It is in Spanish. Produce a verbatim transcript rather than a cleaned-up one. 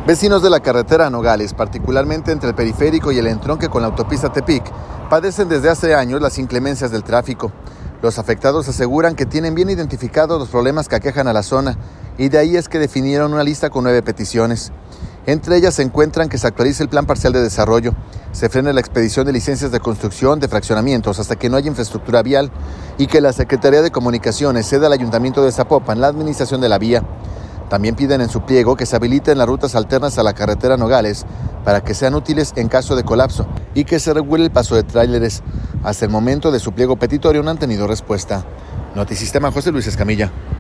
Vecinos de la carretera Nogales, particularmente entre el periférico y el entronque con la autopista Tepic, padecen desde hace años las inclemencias del tráfico. Los afectados aseguran que tienen bien identificados los problemas que aquejan a la zona y de ahí es que definieron una lista con nueve peticiones. Entre ellas se encuentran que se actualice el plan parcial de desarrollo, se frene la expedición de licencias de construcción de fraccionamientos hasta que no haya infraestructura vial y que la Secretaría de Comunicaciones ceda al Ayuntamiento de Zapopan la administración de la vía. También piden en su pliego que se habiliten las rutas alternas a la carretera Nogales para que sean útiles en caso de colapso y que se regule el paso de tráileres. Hasta el momento de su pliego petitorio no han tenido respuesta. Notisistema, José Luis Escamilla.